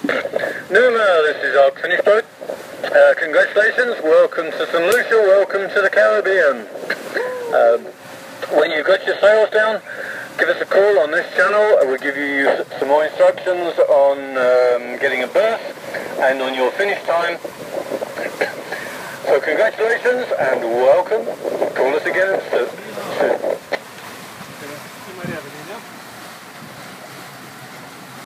Numa, this is our finish boat. Congratulations, welcome to St. Lucia, welcome to the Caribbean. When you've got your sails down, give us a call on this channel. We'll give you some more instructions on getting a berth and on your finish time. So congratulations and welcome. Call us again soon.